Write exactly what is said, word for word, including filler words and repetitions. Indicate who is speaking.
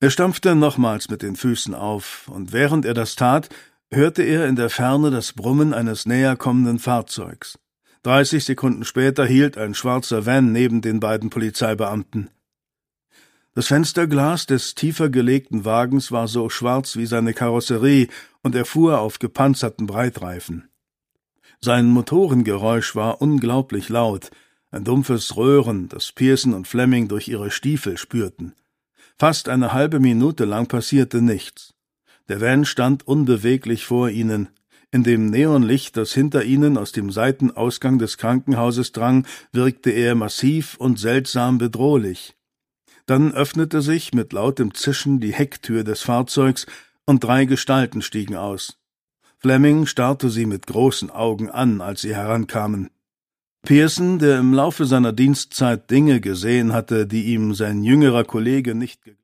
Speaker 1: Er stampfte nochmals mit den Füßen auf, und während er das tat, hörte er in der Ferne das Brummen eines näher kommenden Fahrzeugs. Dreißig Sekunden später hielt ein schwarzer Van neben den beiden Polizeibeamten. Das Fensterglas des tiefer gelegten Wagens war so schwarz wie seine Karosserie, und er fuhr auf gepanzerten Breitreifen. Sein Motorengeräusch war unglaublich laut, ein dumpfes Röhren, das Pearson und Fleming durch ihre Stiefel spürten. Fast eine halbe Minute lang passierte nichts. Der Van stand unbeweglich vor ihnen. In dem Neonlicht, das hinter ihnen aus dem Seitenausgang des Krankenhauses drang, wirkte er massiv und seltsam bedrohlich. Dann öffnete sich mit lautem Zischen die Hecktür des Fahrzeugs, und drei Gestalten stiegen aus. Fleming starrte sie mit großen Augen an, als sie herankamen. Pearson, der im Laufe seiner Dienstzeit Dinge gesehen hatte, die ihm sein jüngerer Kollege nicht